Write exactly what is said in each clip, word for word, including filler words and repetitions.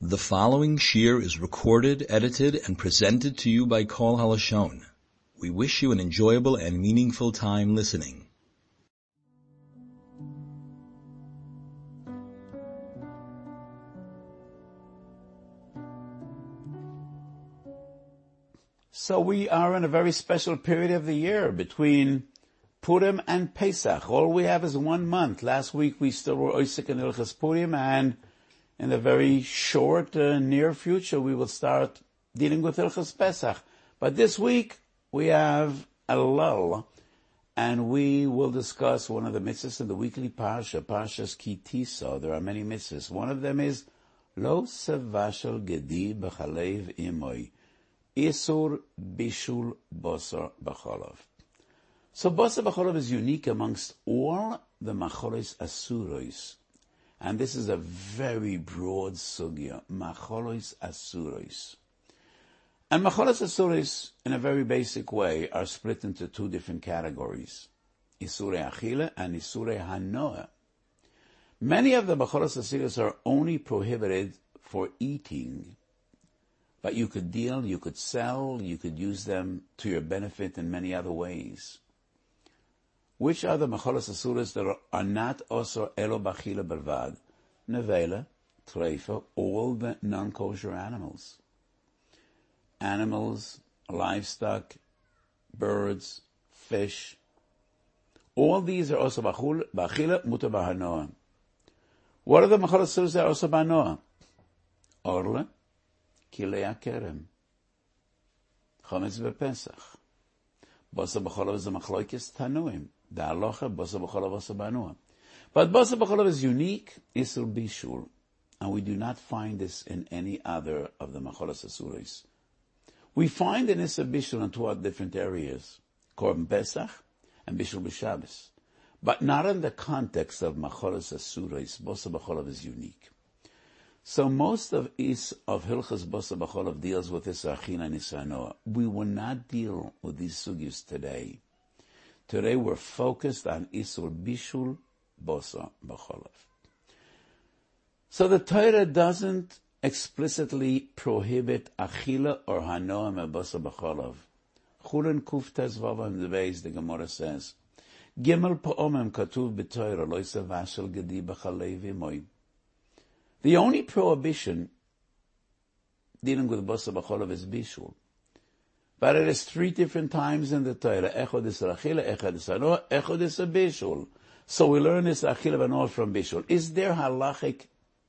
The following shir is recorded, edited, and presented to you by Kol HaLashon. We wish you an enjoyable and meaningful time listening. So we are in a very special period of the year between Purim and Pesach. All we have is one month. Last week we still were Oisik and Ilchas Purim, and in the very short, uh, near future, we will start dealing with Ilchas Pesach. But this week, we have a lull, and we will discuss one of the mitzvahs in the weekly parsha, Parshas Ki Tisa. There are many mitzvahs. One of them is, Lo sevashel gedi b'chalev imoy, Isur bishul bosar b'chalav. So bosar b'chalav is unique amongst all the macholos asuros. And this is a very broad sugya, macholos asuros. And macholos asuros, in a very basic way, are split into two different categories, Isurei Achila and Isurei Hanoah. Many of the macholos asuros are only prohibited for eating, but you could deal, you could sell, you could use them to your benefit in many other ways. Which are the macholos asuros that are, are not also elo b'achila belvad? Nevela, treifa, all the non-kosher animals. Animals, livestock, birds, fish. All these are also b'achila mutar b'hanoah. What are the macholos asuros that are also b'hanoah? Orle, kilei akerem, chometz v'pesach. Bosar b'cholav is a machloikis tanuim. The halacha, bosar b'cholav, bosar b'hanoah. But bosar b'cholav is unique, isur bishul, and we do not find this in any other of the macholos asuros. We find in isur bishul in two different areas, korban pesach and bishul b'shabbos, but not in the context of macholos asuros. Bosar b'cholav is unique. So most of is of Hilchas Bosar B'cholav deals with Isur Achila and Isur Hanoah. We will not deal with these sugyos today. Today we're focused on Isur Bishul Bosar B'cholav. So the Torah doesn't explicitly prohibit Achila or Hanoah me Bosar B'cholav. Chulin Kuf Tes Vav in the base, the Gemara says, Gimel Pa'omem Katuv B'Torah Lo Yisavashel Gedi B'chalev Imoy. The only prohibition dealing with bosar b'cholav is bishul. But it is three different times in the Torah. Echad is achila, echad is hanoah, echad is bishul. So we learn this achila v'hanoah from bishul. Is there halachic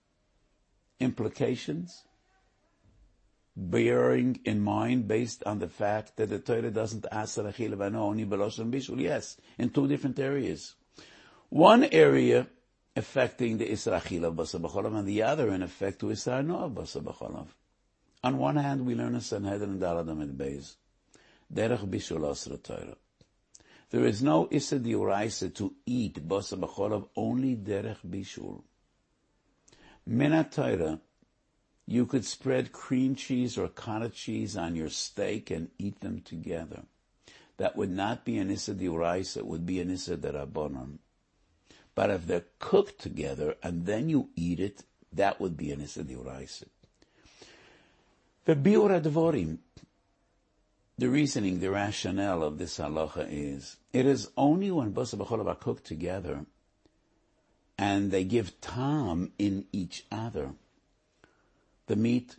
implications bearing in mind based on the fact that the Torah doesn't ask achila v'hanoah only b'loshen bishul? Yes, in two different areas. One area affecting the Isur Achila of Bosar B'cholav, and the other, in effect, to Isur Hanoah of Bosar B'cholav. On one hand, we learn a Sanhedrin and Dalad Amid Beis, Derech Bishul Asra Torah. There is no Isur D'Oraisa to eat Bosar B'cholav, only Derech Bishul. Min Torah, you could spread cream cheese or cottage cheese on your steak and eat them together. That would not be an Isur D'Oraisa, it would be an Isur D'Rabbanan. But if they're cooked together and then you eat it, that would be an Isur D'Oraisa. The biur advorim, the reasoning, the rationale of this halacha is, it is only when bosar b'cholav are cooked together and they give tam in each other. The meat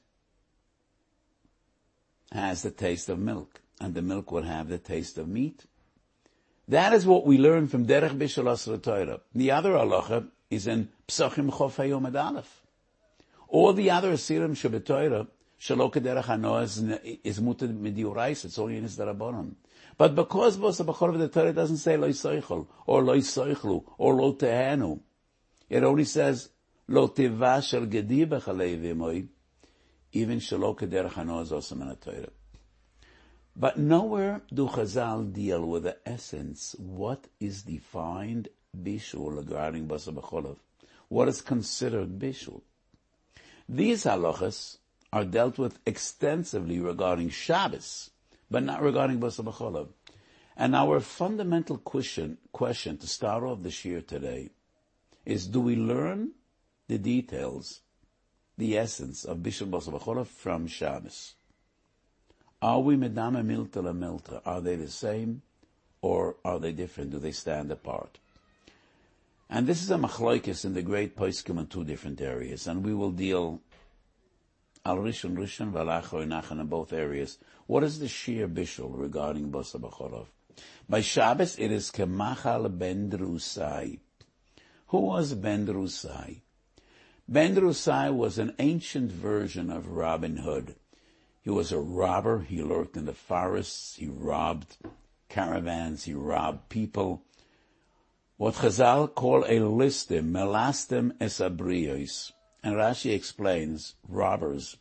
has the taste of milk, and the milk will have the taste of meat. That is what we learn from Derech Bishul Asra Torah. The other halacha is in Psachim Chof Hayom Ad Aleph. All the other Asirim Shabbat Torah, Shelo Kederech Hanoah is muted midiorais, it's only in his Darabanan. But because Bosar B'cholav the Torah doesn't say Lo Yisaychel, or Lo Yisaychlu, or Lo Tehenu, it only says Lo Tivashel Gedi B'chalev Imoy, even Shelo Kederech Hanoah is also in the Torah. But nowhere do Chazal deal with the essence. What is defined bishul regarding bosar b'cholav? What is considered bishul? These halachas are dealt with extensively regarding Shabbos, but not regarding bosar b'cholav. And our fundamental question, question to start off the shir today is, do we learn the details the essence of Bishul Basar B'Cholev from Shabbos? Are we medame milta la milta? Are they the same, or are they different? Do they stand apart? And this is a machlokes in the great poskim in two different areas, and we will deal al rishon rishon v'alacho inachan in both areas. What is the sheer bishul regarding Basar B'Cholev? By Shabbos, it is kemachal ben drusai. Who was Ben Drusai? Ben Drusai was an ancient version of Robin Hood. He was a robber. He lurked in the forests. He robbed caravans. He robbed people. What Chazal call a listim, melastim esabrios. And Rashi explains, robbers,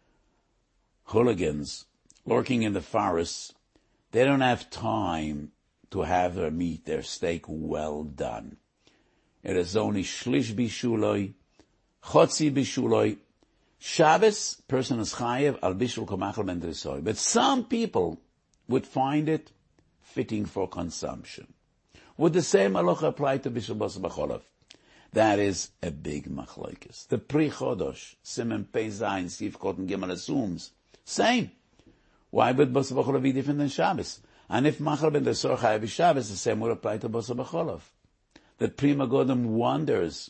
hooligans, lurking in the forests, they don't have time to have their meat, their steak well done. It is only shlish bishuloi, chotzi bishuloi. Shabbos, person is chayev al bishul komachal ben drusai. But some people would find it fitting for consumption. Would the same halacha apply to Bishul Basar B'Cholev? That is a big machlokes. The Pri Chodosh, Simen Pei Zayin, Sif Koten Gimel assumes same. Why would Basar B'Cholev be different than Shabbos? And if machal ben drusai chayev is Shabbos, the same would apply to Basar B'Cholev. The Pri Megadim wonders.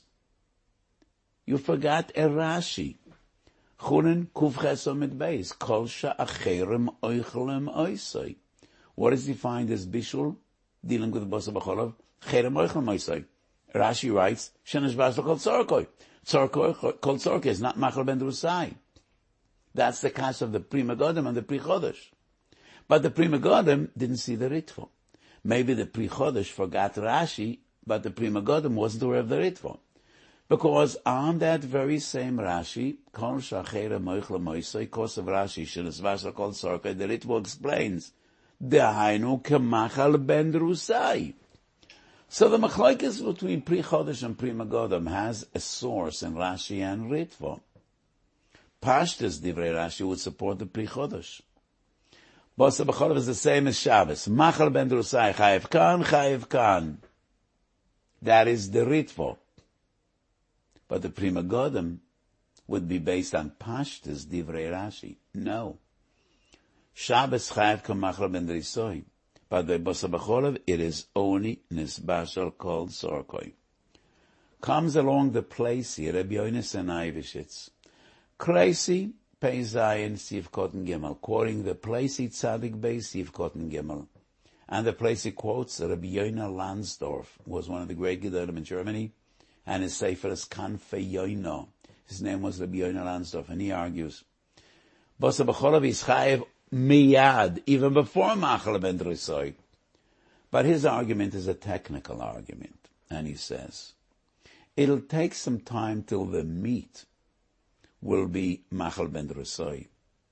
You forgot a Rashi. Chunin kufches omid beis. Kol sha'acherem oichelem oisai. What is defined as bishul? Dealing with Basar B'Cholev. Cherem oichelem oisai. Rashi writes, shenesh basel kol tzorkoi. Tzorkoi kol tzorkoi is not machal ben drusai. That's the case of the Pri Megadim and the Pri Chodosh. But the Pri Megadim didn't see the Ritva. Maybe the Pri Chodosh forgot Rashi, but the Pri Megadim wasn't aware of the Ritva. Because on that very same Rashi, Kol Shachere Moichle Moisei, Kos of Rashi, Shenes Vasar Kol Sorka, the Ritva explains, Dehainu Kemachal Ben Drusai. So the machlokes between Pri Chodosh and Pri Megadim has a source in Rashi and Ritva. Pashtas Divrei Rashi would support the Pri Chodosh. Basar B'Cholev is the same as Shabbos. Machal Ben Drusai, Chayev Kan, Chayev Kan. That is the Ritva. But the Pri Megadim would be based on Pashtas Divrei Rashi. No. Shabbos Chayev Kan Machal Ben Drusai. But by Basar B'Cholev, it is only Nisbashal called Sorkoi. Comes along the place here, Rabbi Yonis and Ivishitz. Kreisi, Pei Zayin, Siv Koten Gimel, quoting the Placey Tzadik Bey, Siv Koten Gimel. And the Placey quotes Rabbi Yoina Lansdorf, was one of the great Gedolim in Germany, and his sefer is Kanfei Yoino. His name was Rabbi Yoina Lansdorf, and he argues, Basar B'Cholev is chayev miyad, even before Machal ben Drusai. But his argument is a technical argument, and he says, it'll take some time till the meat will be Machal ben Drusai.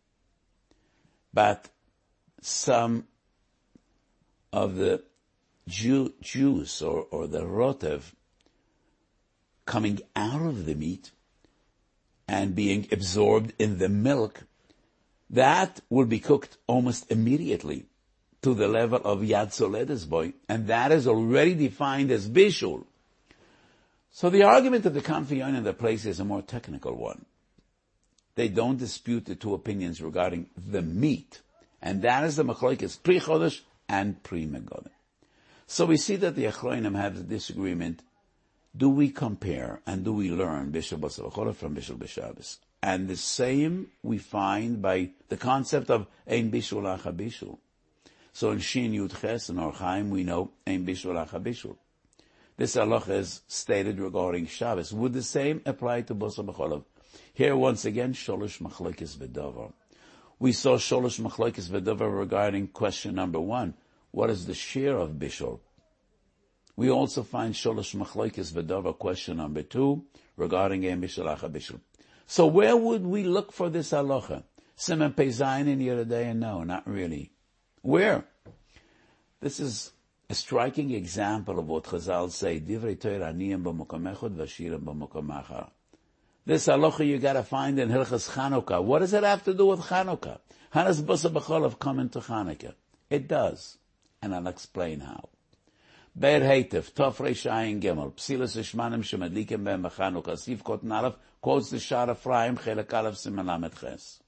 But some of the ju- juice or, or the rotev coming out of the meat and being absorbed in the milk, that will be cooked almost immediately to the level of Yad Soledes boy, and that is already defined as bishul. So the argument of the Kanfei in the place is a more technical one. They don't dispute the two opinions regarding the meat, and that is the machlokes Pri Chodosh and Pri Megadim. So we see that the Achronim have the disagreement. Do we compare and do we learn Bishul Basar B'Cholev from Bishul B'Shabbos? And the same we find by the concept of Ein Bishul Acha Bishul. So in Shin Yud Ches and Or Chaim we know Ein Bishul Acha Bishul. This halacha is stated regarding Shabbos. Would the same apply to Basar B'Cholev? Here once again, Sholosh Machlokes V'Davar. We saw Sholosh Machlokes V'Davar regarding question number one. What is the share of Bishul? We also find Sholosh Machlokes V'Davar question number two regarding Ein Bishul Acha Bishul. So where would we look for this halacha? Simen Pei Zayin in Yeridei? No, not really. Where? This is a striking example of what Chazal say, Divrei Torah aniyim b'mokom echad v'ashirim b'mokom achar. This halacha you got to find in Hilchas Chanukah. What does it have to do with Chanukah? How does Basar B'Cholev come into Chanukah? It does, and I'll explain how. Be'er Heitev, Tov Reish Ayin Gimel, Psilas Ishmanim Shemadlikim Ben B'Chanukah, Sif Kotan Aleph, quotes the Shar Ephraim, Chelek Aleph Siman Lamed Ches.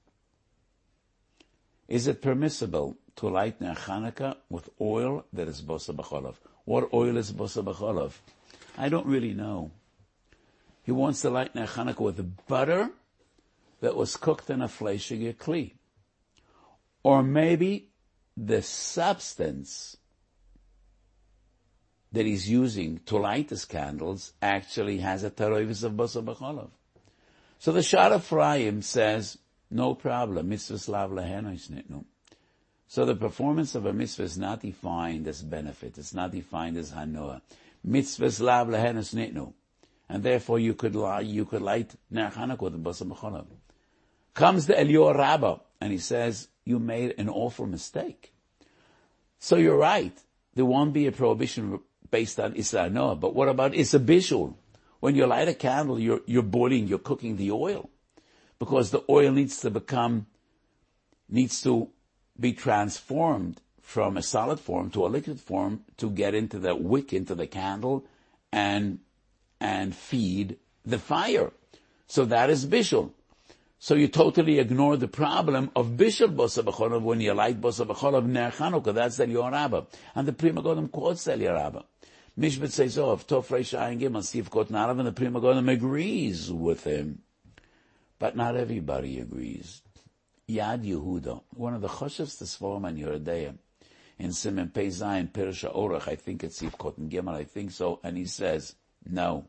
Is it permissible to light Ner Chanukah with oil that is Bosa B'Cholov? What oil is Bosa B'Cholov? I don't really know. He wants to light Ner Chanukah with butter that was cooked in a fleishige kli. Or maybe the substance that he's using to light his candles actually has a taroivis of Bosa B'Cholov. So the Shar Ephraim says, no problem, mitzvahs lav lehenois nitnu. So the performance of a mitzvah is not defined as benefit, it's not defined as hanoah. Mitzvahs lav lehenois nitnu. And therefore you could, you could light Ner Chanukah with Bosa B'Cholov. Comes the Eliyahu Rabbah, and he says, you made an awful mistake. So you're right, there won't be a prohibition based on Issa Noah, but what about Issa Bishul? When you light a candle, you're, you're boiling, you're cooking the oil. Because the oil needs to become, needs to be transformed from a solid form to a liquid form to get into the wick, into the candle, and, and feed the fire. So that is Bishul. So you totally ignore the problem of Bishul Bosa B'Cholov when you light Bosa B'Cholov Ner Chanukah. That's the Eliyahu Rabbah. And the Pri Megadim quotes the Eliyahu Rabbah. Mishpat says, oh, if Tov Reish Ayin Gimel, Sif Kotan Aleph, and the Pri Megadim agrees with him. But not everybody agrees. Yad Yehuda, one of the Choshevs Tesforim and Yeridea, in Simen Pei Zayin, Pirsha Orach, I think it's Sif Kotan Gimel, I think so, and he says, no.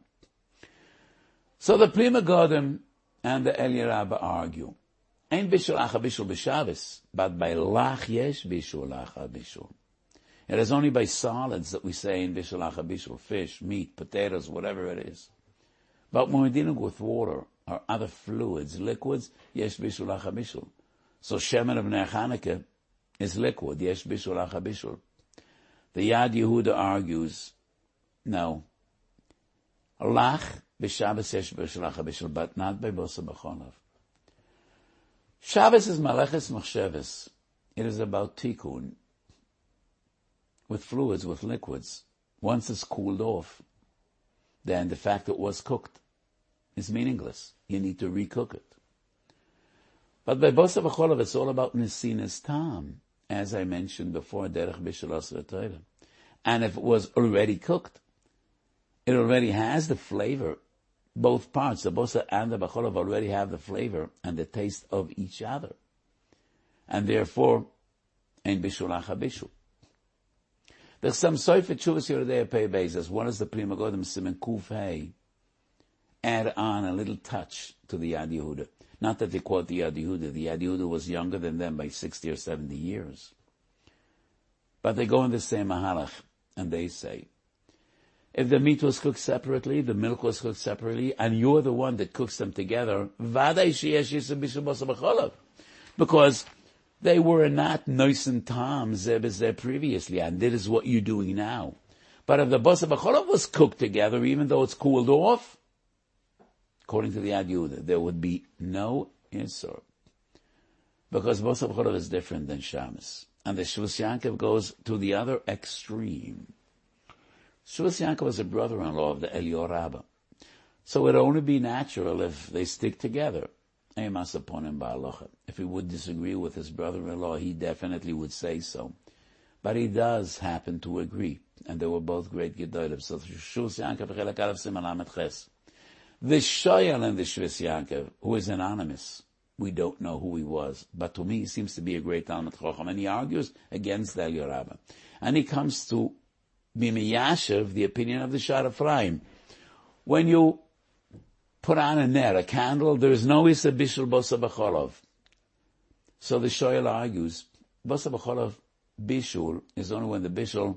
So the Pri Megadim and the Eliyahu Rabbah argue. Ein bishul acha bishul b'Shabbos, but by lach yesh bishul acha bishul. It is only by solids that we say in bishul acha bishul, fish, meat, potatoes, whatever it is. But when we're dealing with water or other fluids, liquids, yesh bishul acha bishul. So shemen of Ner Chanukah is liquid, yesh bishul acha bishul. The Yad Yehuda argues, no. Lach b'Shabbos yesh bishul acha bishul, but not by Bosa B'Cholov. Shabbos is Maleches Machsheves. It is about tikkun, with fluids, with liquids. Once it's cooled off, then the fact that it was cooked is meaningless. You need to recook it. But by Bosa B'Cholov, it's all about Nesinas Tam, as I mentioned before, Derech Bishul Asra Torah. And if it was already cooked, it already has the flavor. Both parts, the Bosa and the B'Cholov, already have the flavor and the taste of each other. And therefore, Ein Bishul Acha Bishul. There's some Soifet Shuvas Yeridei Pei Beis, one is the Pri Megadim Simen Kuf Hey, add on a little touch to the Yad Yehuda. Not that they quote the Yad Yehuda. The Yad Yehuda was younger than them by sixty or seventy years. But they go in the same mahalach, and they say, if the meat was cooked separately, the milk was cooked separately, and you're the one that cooks them together, vaday sheyesh yisur bishul Bosa B'Cholov, because they were not nice and tam zeh previously, and that is what you're doing now. But if the Bosa B'Cholov was cooked together, even though it's cooled off, according to the Yad Yehuda, there would be no Isur. Because Bosa B'Cholov is different than Shabbos. And the Shvus Yaakov goes to the other extreme. Shvus Yaakov was a brother-in-law of the Eliyahu Rabbah. So it would only be natural if they stick together. If he would disagree with his brother-in-law, he definitely would say so. But he does happen to agree. And they were both great Gedolim. So Shvus Yaakov, Chelek Aleph Siman Lamed Ches. The Shoyal and the Shvus Yaakov, who is anonymous, we don't know who he was, but to me he seems to be a great Talmud Chacham, and he argues against the Eliyahu Rabbah. And he comes to Bimiyashev, the opinion of the Shar Ephraim. When you put on a ner, a candle, there is no Issa Bishul Bosa B'Cholov. So the Shoyal argues, Bosa B'Cholov Bishul is only when the Bishul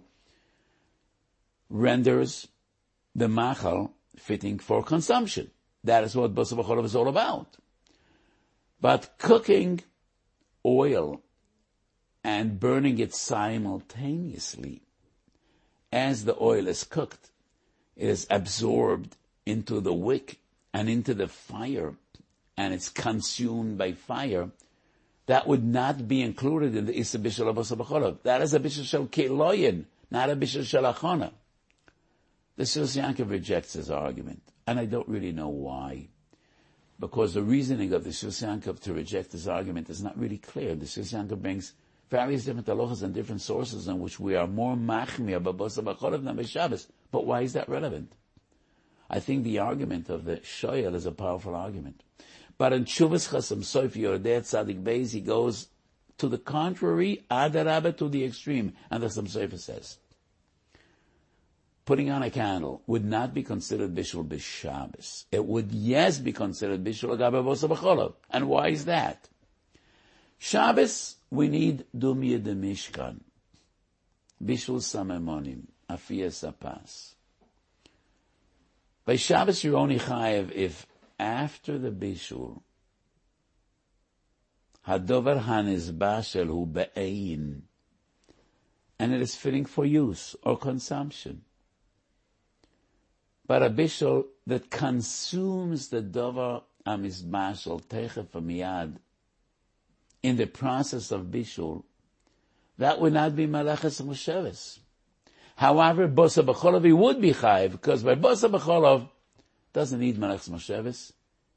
renders the Machal fitting for consumption. That is what Bosa B'Cholov is all about. But cooking oil and burning it simultaneously, as the oil is cooked, it is absorbed into the wick and into the fire, and it's consumed by fire. That would not be included in the Issa Bishul Bosa B'Cholov. That is a Bishul Shel Keloyin, not a Bishul Shel Achona. The Shilshei Yankov rejects his argument, and I don't really know why. Because the reasoning of the Shilshei Yankov to reject his argument is not really clear. The Shilshei Yankov brings various different halachas and different sources in which we are more machmir b'basa b'cholev than b'Shabbos. But why is that relevant? I think the argument of the Shoyel is a powerful argument. But in Chuvas Chasam Sofer Yordei Tzadik Beis, he goes to the contrary, adarabah, to the extreme. And the Chasam Sofer says, putting on a candle would not be considered bishul b'Shabbos. It would, yes, be considered bishul agabe b'osa b'cholev. And why is that? Shabbos, we need dumya de mishkan, bishul samemonim, afiyas apas. By Shabbos, you're only chayev if after the bishul, hadover hanizbah shelhu be'ein, and it is fitting for use or consumption. But a bishul that consumes the dover amizbah shel techef miyad in the process of bishul, that would not be malachas musheves. However, bosa b'cholov he would be chayiv, because by bosa b'cholov doesn't need malachas musheves.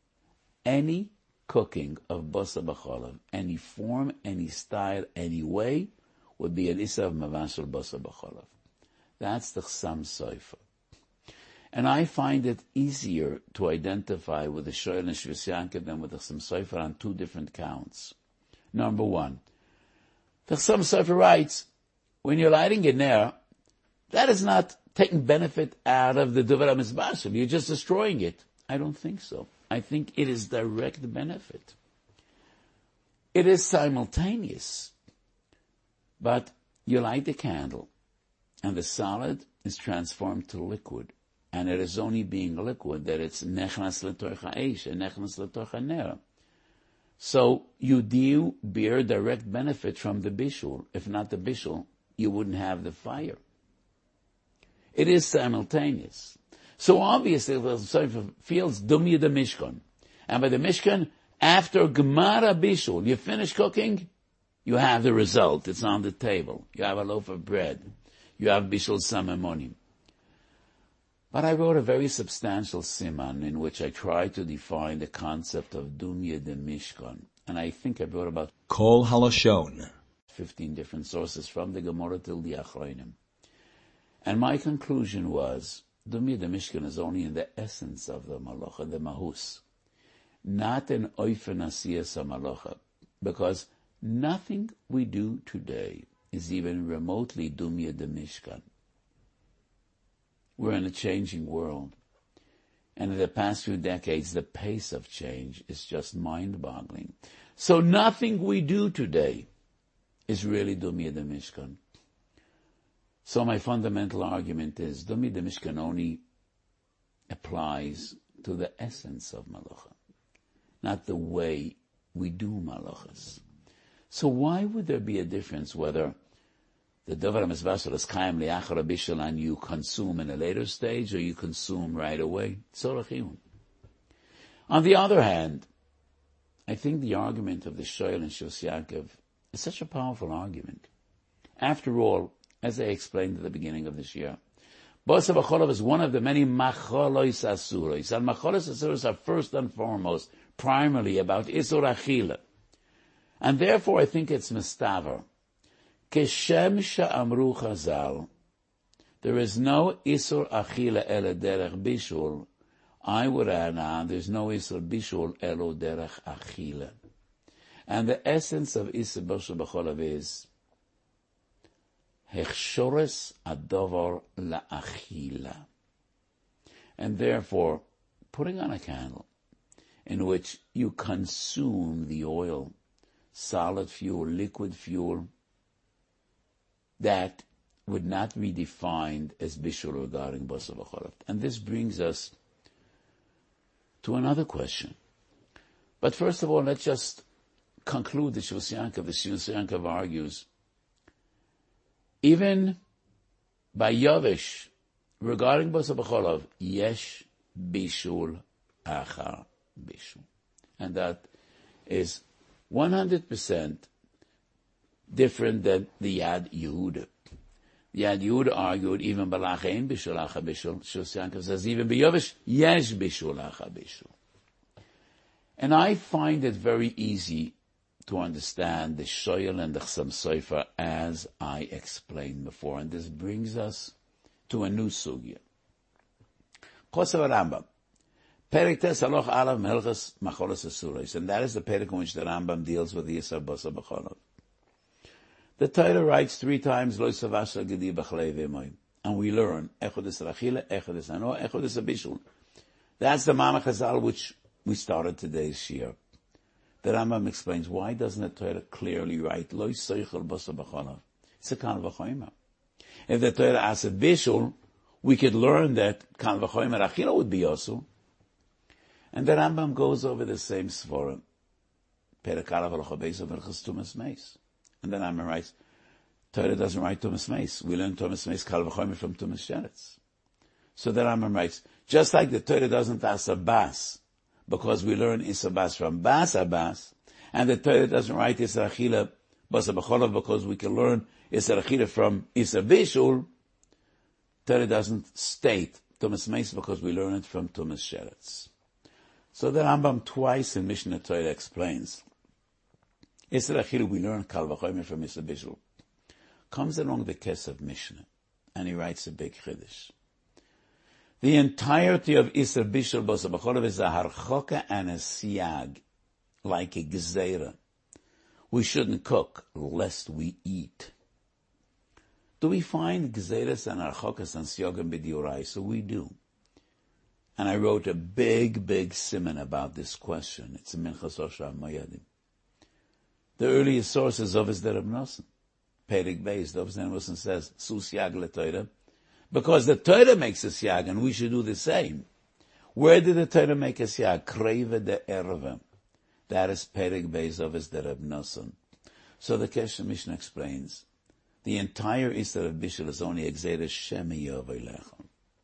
Any cooking of bosa b'cholov, any form, any style, any way, would be an issa of mavashel bosa b'cholov. That's the Chasam Sofer. And I find it easier to identify with the Shoyel and Shilshei Yankov than with the Chasam Sofer on two different counts. Number one, the Chasam Sofer writes, when you're lighting a ner, that is not taking benefit out of the Dover HaMizbah, you're just destroying it. I don't think so. I think it is direct benefit. It is simultaneous. But you light the candle, and the solid is transformed to liquid. And it is only being liquid that it's nechnas l'torch ha'esh and nechnas l'torch ha'ner. So you do bear direct benefit from the bishul. If not the bishul, you wouldn't have the fire. It is simultaneous. So obviously the Sofer feels dumya the mishkan. And by the mishkan, after gemara bishul, you finish cooking, you have the result. It's on the table. You have a loaf of bread. You have bishul samemonim. But I wrote a very substantial siman in which I tried to define the concept of dumya de mishkan. And I think I wrote about Kol Halashon. fifteen different sources from the Gemara till the Achronim. And my conclusion was, dumya de mishkan is only in the essence of the malacha, the mahus. Not in oifen asiyas malacha. Because nothing we do today is even remotely dumya de mishkan. We're in a changing world. And in the past few decades, the pace of change is just mind-boggling. So nothing we do today is really dumya de mishkan. So my fundamental argument is, dumya de mishkan only applies to the essence of malacha, not the way we do malachas. So why would there be a difference whether the Dover HaMizbah is Chaim Liachar HaBishul and you consume in a later stage or you consume right away? On the other hand, I think the argument of the Shoyel and Shilshei Yankov is such a powerful argument. After all, as I explained at the beginning of this year, Bosa b'Cholov is one of the many Macholos Asuros. And Macholos Asuros are first and foremost, primarily about Isur Achila. And therefore I think it's Mistaver. Keshem sha'amru Chazal, there is no Isur Achila elo derech bishul. I would add on, there's no Isur bishul elo derech Achila. And the essence of Isur Bosa b'Cholov is Hechshores adovar la'achila. And therefore, putting on a candle in which you consume the oil, solid fuel, liquid fuel, that would not be defined as bishul regarding Bosa b'Cholov. And this brings us to another question. But first of all, let's just conclude the Shilshei Yankov. The Shilshei Yankov argues, even by Yavish, regarding Bosa b'Cholov, yesh bishul achar bishul. And that is one hundred percent different than the Yad Yehuda. Yad Yud argued even Balach Ein Bishul Acha Bishul. Shus Yankov says even B'Yovish Yesh Bishul Acha Bishul. And I find it very easy to understand the Shoyel and the Chsam Sofer as I explained before. And this brings us to a new sugya. Chosav Rambam. Perek Tes Aloch Alav Melchus Macholos Asuros. And that is the perek in which the Rambam deals with the Yisar Basa B'Cholov. The Torah writes three times, Lo Savasha Gedi B'Chlei V'Emoim. And we learn, Echad es Rachila, Echad es Ano, Echad es Abishul. That's the Mama Chazal which we started today's shiur. The Rambam explains, why doesn't the Torah clearly write, Lo Seichel Basa B'Cholov? It's a Kan V'Choyma. If the Torah asks a Bishul, we could learn that Kan V'Choyma Rachila would be also. And the Rambam goes over the same Sforim. Perek Alav Aloch Beis of Erchas Tumas Meis. And then Rambam writes, Torah doesn't write Tumas Meis. We learn Tumas Meis Kal V'Chomer from Tumas Sheretz. So the Rambam writes, just like the Torah doesn't ask a Bas, because we learn Isser Bas from Bas Abbas, and the Torah doesn't write Isser Achila Basa B'Cholov because we can learn Isser Achila from Isser Bishul, Torah doesn't state Tumas Meis because we learn it from Tumas Sheretz. So the Rambam twice in Mishnah Torah explains, Isser Achila we learn Kal V'Chomer from Isser Bishul. Comes along the case of Mishnah, and he writes a big chiddush. The entirety of Isser Bishul Basa B'Cholov is a harchoka and a siyag, like a gezeira. We shouldn't cook, lest we eat. Do we find gezeiras and harchokas and siyagim b'diurai? So we do. And I wrote a big, big siman about this question. It's in Minchas Osher Moyadim. The earliest sources of is the Reb Nosson. Perek Beis, the Reb Nosson says, Su siyag leTorah. Because the Torah makes a siyag, and we should do the same. Where did the Torah make a siyag? Kreve de Erve. That is Perek Beis of is the Reb Nosson. So the Kesher Mishnah explains, the entire Isser of Bishul is only Exeira Shemi Yovelechon.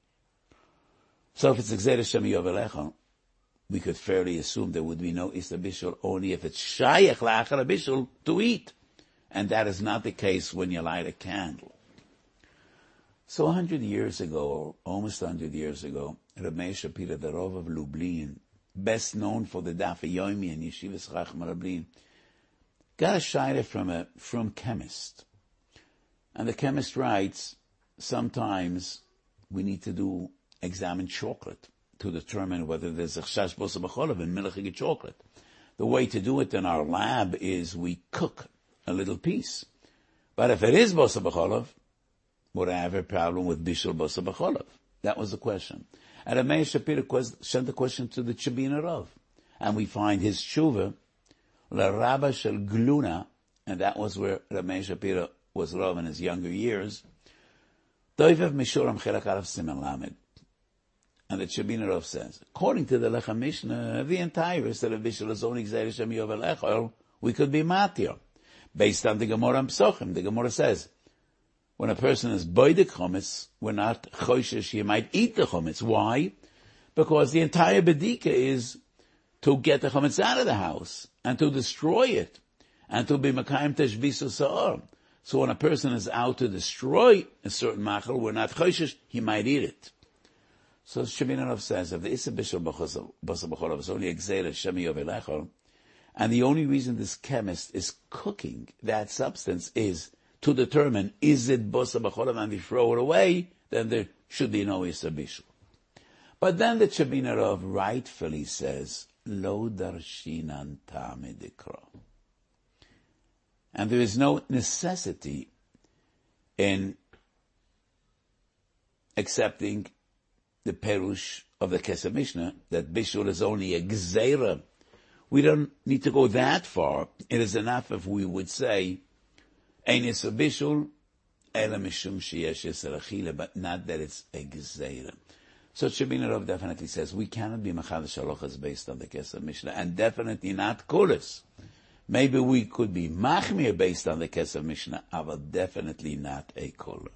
So if it's Exeira Shemi Yovelechon, we could fairly assume there would be no Isser Bishul only if it's Shayach La'achar Bishul to eat. And that is not the case when you light a candle. So a hundred years ago, or almost a hundred years ago, Reb Meir Shapira, the Rav of Lublin, best known for the Daf Yomi and Yeshivas Chacham Lublin, got a shayla from a from chemist. And the chemist writes, sometimes we need to do examine chocolate to determine whether there's a chash b'osa b'cholov in milchige chocolate. The way to do it in our lab is we cook a little piece. But if it is b'osa b'cholov, would I have a problem with bishul b'osa b'cholov? That was the question. And Reb Meir Shapira sent the question to the Chabina Rav. And we find his tshuva, l'rabba shel gluna, and that was where Reb Meir Shapira was Rav in his younger years, doivev mishuram chelak alav siman lamed. And the Chabina Rav says, according to the Lechem Mishnah, the entire Isser of Bishul is only Gzeir Shem Yovel Echol, we could be matir. Based on the Gemara Psochim, the Gemara says, when a person is boidek chometz, we're not choshesh, he might eat the chometz. Why? Because the entire bedika is to get the chometz out of the house, and to destroy it, and to be makayim teshvisu sa'or. So when a person is out to destroy a certain machal, we're not choshesh, he might eat it. So Shemina Rav says, if the Isser Bishul B'Osa B'Cholov is only Exeira Shemi Yovel Echol, and the only reason this chemist is cooking that substance is to determine, is it B'Osa B'Cholov, and we throw it away, then there should be no Isser Bishul. But then the Shemina Rav rightfully says, Lo darshinan ta'ame dikra. And there is no necessity in accepting the perush of the Kesef Mishnah, that Bishul is only a gzeira. We don't need to go that far. It is enough if we would say, Ein Isser Bishul, Ela Mishum Sheyesh Isser Achila, but not that it's a gzeira. So Shemina Rav definitely says, we cannot be Machadash Halachas based on the Kesef Mishnah, and definitely not Kulis. Maybe we could be Machmir based on the Kesef Mishnah, but definitely not a Kula.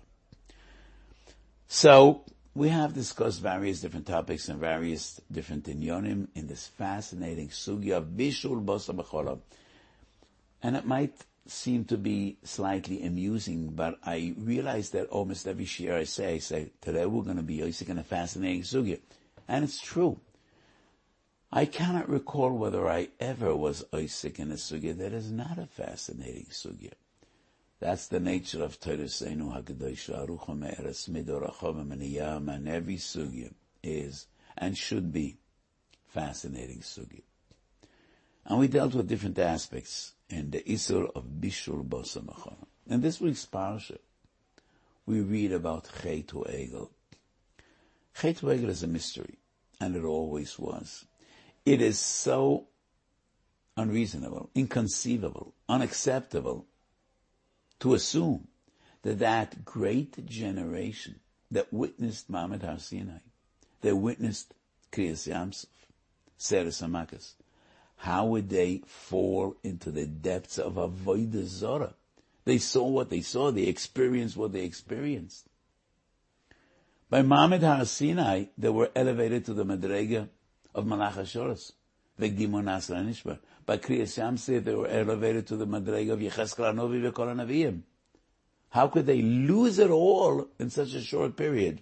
So, we have discussed various different topics and various different inyonim in this fascinating sugya of Bishul B'Osa B'Cholov. And it might seem to be slightly amusing, but I realize that almost every year I say, I say, today we're going to be Isaac in a fascinating sugya. And it's true. I cannot recall whether I ever was Isaac in a sugya that is not a fascinating sugya. That's the nature of Tereseinu HaKadosh Aruch Me'eretz Midorachom Meniyam, and every sugya is and should be fascinating sugya. And we dealt with different aspects in the Isur of Bishul Basa Machana. In this week's parsha, we read about Chetu Egel. Chetu Egel is a mystery, and it always was. It is so unreasonable, inconceivable, unacceptable to assume that that great generation that witnessed Ma'amad Har Sinai, that witnessed Kriyas Yamsuf, Seres HaMakas, how would they fall into the depths of Avodah Zorah? They saw what they saw, they experienced what they experienced. By Ma'amad Har Sinai, they were elevated to the Madrega of Malach HaShoros, V'Gimon Asra Nishbar. By Kriyas Yamsuf, they were elevated to the Madrega of Yechezkel HaNovi V'Kol HaNaviyim. How could they lose it all in such a short period?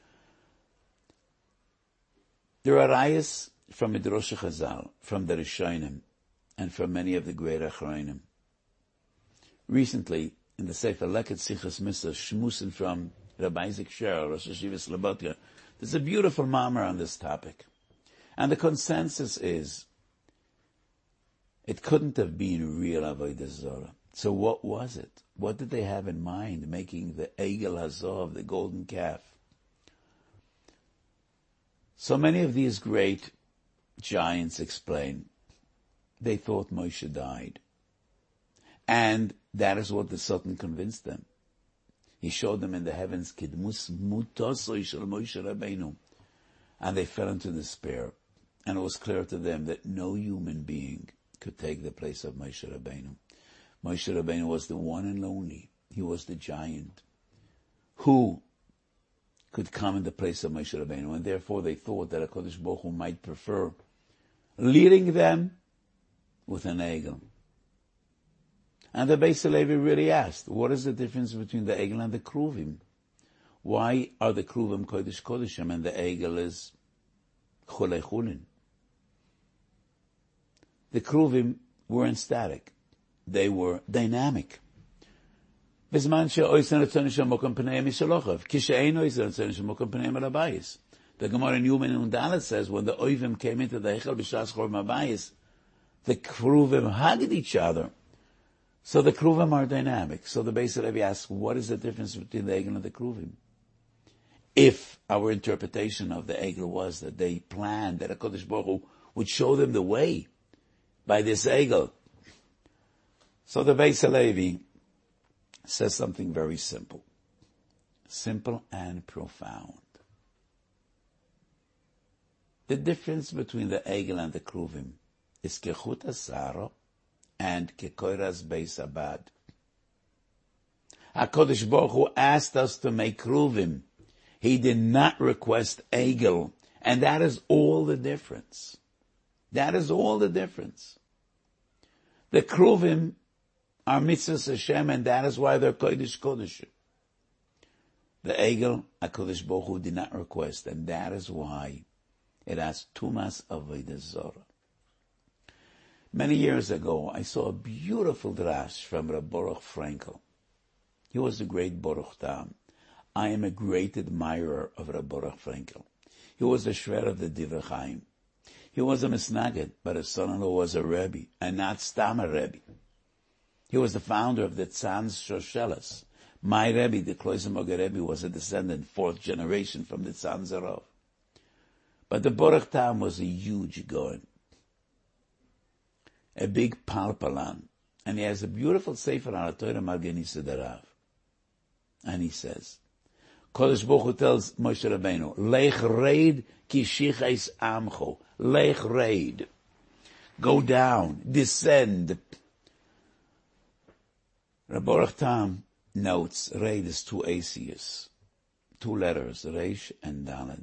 There are ayahs from Midrash Chazal, from the Rishonim, and from many of the great Achronim. Recently, in the Sefer Leket Sichas Misa, Shmusin from Rabbi Isaac Sher, Rosh Hashiva Slobodka, there's a beautiful mamar on this topic. And the consensus is, it couldn't have been real Avodah Zorah. So what was it? What did they have in mind, making the Egel Hazov, the golden calf? So many of these great giants explain, they thought Moshe died. And that is what the Sultan convinced them. He showed them in the heavens, Kidmus Mutosoi Shel Moshe Rabbeinu. And they fell into despair. And it was clear to them that no human being could take the place of Moshe Rabbeinu. Moshe Rabbeinu was the one and only. He was the giant who could come in the place of Moshe Rabbeinu. And therefore they thought that HaKadosh Baruch Hu might prefer leading them with an egel. And the Beis Halevi really asked, what is the difference between the egel and the kruvim? Why are the kruvim kodesh kodeshim and the egel is chulei chulin? The kruvim weren't static. They were dynamic. The Gemara in Yumin Undalet says, when the Oivim came into the Heichal B'Shas Chor Mabayis, the Kruvim hugged each other. So the Kruvim are dynamic. So the Beis Halevi asks, what is the difference between the Egel and the Kruvim? If our interpretation of the Egel was that they planned that HaKadosh Baruch Hu would show them the way by this Egel. So the Beis Halevi says something very simple. Simple and profound. The difference between the Egel and the Kruvim is Kechut Asaro and Kekoiras Beis Abad. HaKadosh Baruch Hu asked us to make Kruvim. He did not request Egel. And that is all the difference. That is all the difference. The Kruvim are mitzvahs Hashem, and that is why they're Kodesh Kodeshim. The Egel, HaKadosh Baruch Hu did not request, and that is why it has Tumas Avodah Zorah. Many years ago, I saw a beautiful drash from Reb Baruch Frankel. He was the great Baruch Tam. I am a great admirer of Reb Baruch Frankel. He was the shred of the Divrei Chaim. He was a Misnaged, but his son-in-law was a Rebbe, and not Stam a Rebbe. He was the founder of the Tzanz Shoshelas. My Rebbe, the Kloisenberger Rebbe, was a descendant, fourth generation from the Tzanz Arov. But the Baruch Tam was a huge Goen, a big palpalan, and he has a beautiful sefer on Torah Margenisa Darav. And he says, Kodesh Baruch Hu tells Moshe Rabbeinu, Lech reid ki shichais amcho. Lech reid. Go down, descend. Reb Baruch Tam notes, reid is two aces, two letters, Reish and Daled.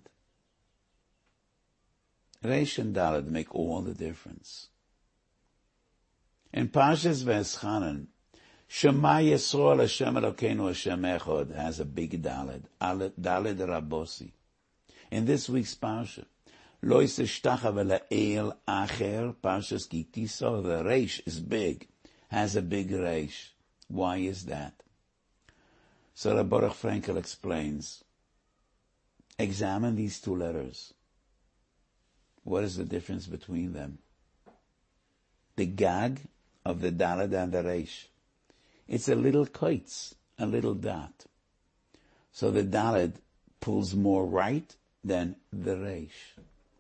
Reish and Daled make all the difference. In Parshas V'eschanan, Shema Yisrael Hashem Elokeinu Hashem Echad has a big Daled, Daled Rabosi. In this week's parsha, Lo Yisishtacha V'La'el Acher, Parshas Ki Tisa, the Reish is big, has a big Reish. Why is that? So Rabbi Baruch Frankel explains, examine these two letters. What is the difference between them? The Gag of the Daled and the Reish. It's a little koitz, a little dot. So the Daled pulls more right than the Reish.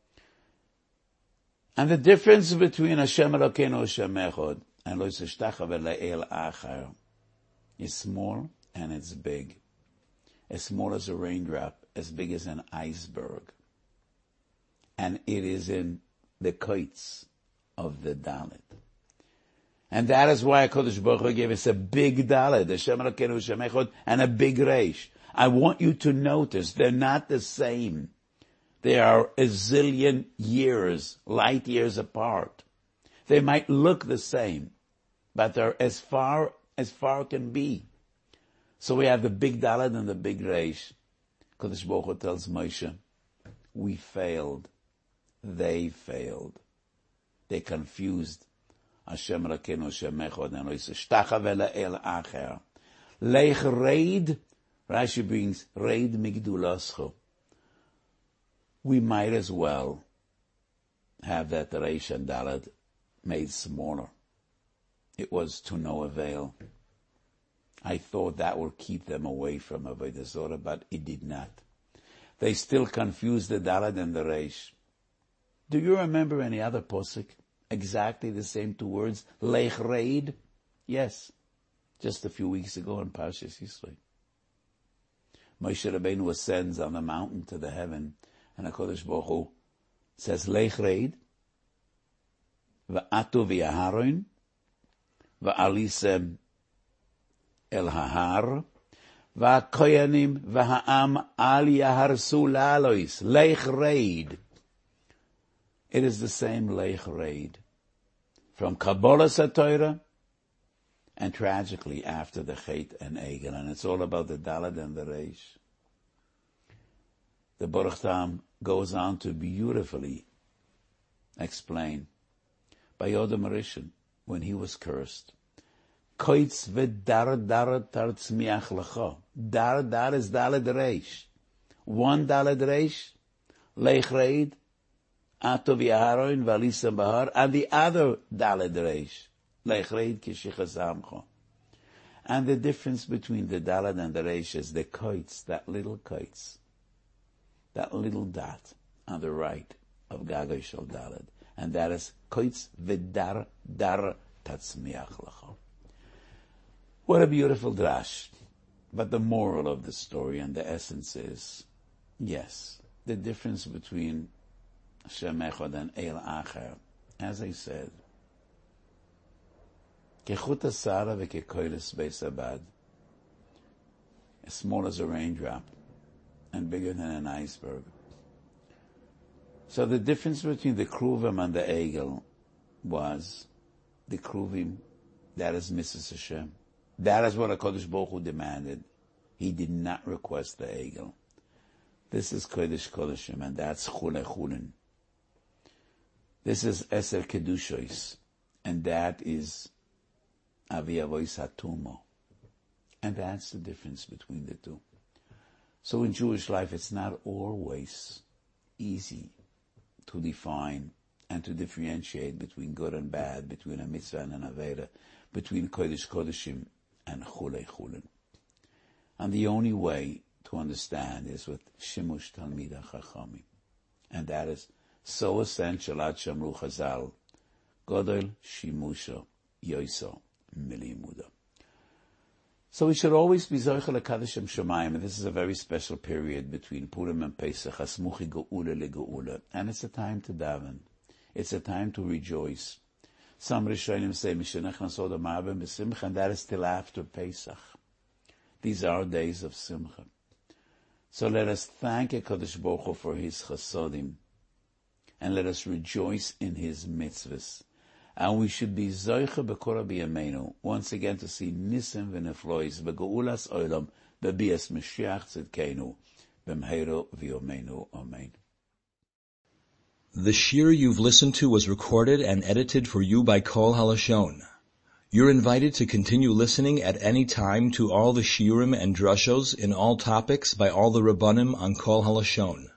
And the difference between Hashem Elokeinu Hashem Echad and Lo Yisishtacha V'La'el Acher is small and it's big. As small as a raindrop, as big as an iceberg. And it is in the koitz of the Daled. And that is why HaKadosh Baruch Hu gave us a big Daled, Hashem Elokeinu Hashem Echad, and a big Reish. I want you to notice they're not the same. They are a zillion years, light years apart. They might look the same, but they're as far as far can be. So we have the big Daled and the big Reish. HaKadosh Baruch Hu tells Moshe, we failed. They failed. They confused Hashem Elokeinu Hashem Echad and Lo Yisishtacha V'La'el Acher. Leich Reid, Rashi brings Reid Migdulascho. We might as well have that Reish and Daled made smaller. It was to no avail. I thought that would keep them away from Avodah Zorah, but it did not. They still confused the Daled and the Reish. Do you remember any other posuk? Exactly the same two words, Leich Reid? Yes, just a few weeks ago in Parshas Yisro. Moshe Rabbeinu ascends on the mountain to the heaven, and HaKadosh Baruch Hu says, Leich Reid, V'atu v'yaharon, v'alisem el hahar, v'koyanim v'ha'am al yaharsu la'alois, Leich Reid. It is the same Leich Reid from Kabbalah Satorah and tragically after the Chet and Egel. And it's all about the Daled and the Reish. The Baruch Tam goes on to beautifully explain by Yodam Rishon when he was cursed. Koitz v'dar dar tartzmiach lecha. Dar dar is Daled Reish. One Daled Reish, Leich Reid, Atov Yaharon Valisam Bahar, and the other Daled Reish, Leich Reid Kishichazamcho. And the difference between the Daled and the Reish is the koitz, that little koitz, that little dot on the right of Gagoy Shel Daled, and that is koitz v'dar dar tatzmiach lecha. What a beautiful drash! But the moral of the story and the essence is, yes, the difference between Hashem Echad and El Acher, as I said, Kechut Asara v'kekoilis Beis Abad, as small as a raindrop and bigger than an iceberg. So the difference between the Kruvim and the Egel was the Kruvim, that is Missus Hashem. That is what HaKadosh Baruch Hu demanded. He did not request the Egel. This is Kodesh Kodeshim, and that's Chule Chulin. This is Eser Kedushois, and that is Avi Avois Hatumo. And that's the difference between the two. So in Jewish life, it's not always easy to define and to differentiate between good and bad, between a mitzvah and an aveda, between Kodesh Kodeshim and Chule Chulin. And the only way to understand is with Shimush Talmidei Chachamim. And that is so essential, Ad Shamru Chazal, Godel Shimusha Yoiso Milimuda. So we should always be Zochel HaKadosh Shemayim, and this is a very special period between Purim and Pesach, Hasmuchi Geula LeGeula, and it's a time to daven. It's a time to rejoice. Some Rishonim say, Mishenech Nasod HaMarben B'Simcha, and that is till after Pesach. These are days of Simcha. So let us thank HaKadosh Baruch Hu for His chasodim, and let us rejoice in His mitzvahs. And we should be Zoicha B'Kora B'Yameinu, once again to see Nisim V'Neflois, B'Geulas Olam, B'Bias Mashiach Tzidkeinu, B'Mheiro V'Yomeinu, Amen. The shir you've listened to was recorded and edited for you by Kol Halashon. You're invited to continue listening at any time to all the shiurim and drushos in all topics by all the Rabbanim on Kol Halashon.